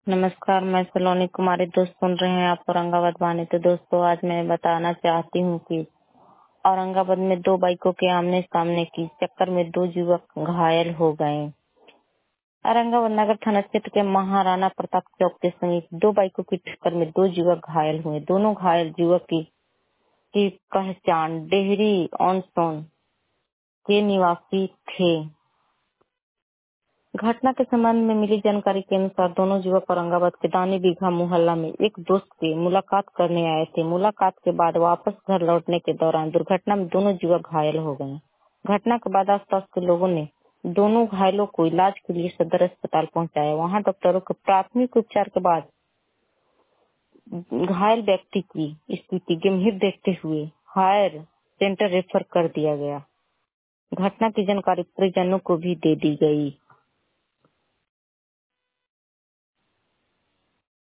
नमस्कार, मैं सलोनी कुमारी। दोस्त सुन रहे हैं आप औरंगाबाद वाणी। तो दोस्तों, आज मैं बताना चाहती हूँ कि औरंगाबाद में दो बाइकों के आमने सामने की टक्कर में दो युवक घायल हो गए। औरंगाबाद नगर थाना क्षेत्र के महाराणा प्रताप चौक के समीप दो बाइकों की टक्कर में दो युवक घायल हुए। दोनों घायल युवक की पहचान डेहरी ऑन सोन के निवासी थे। घटना के संबंध में मिली जानकारी के अनुसार दोनों युवक औरंगाबाद के दानी बीघा मोहल्ला में एक दोस्त से मुलाकात करने आए थे। मुलाकात के बाद वापस घर लौटने के दौरान दुर्घटना में दोनों युवक घायल हो गए। घटना के बाद आसपास के लोगों ने दोनों घायलों को इलाज के लिए सदर अस्पताल पहुंचाया। वहां डॉक्टरों के प्राथमिक उपचार के बाद घायल व्यक्ति की स्थिति गंभीर देखते हुए हायर सेंटर रेफर कर दिया गया। घटना की जानकारी परिजनों को भी दे दी गई।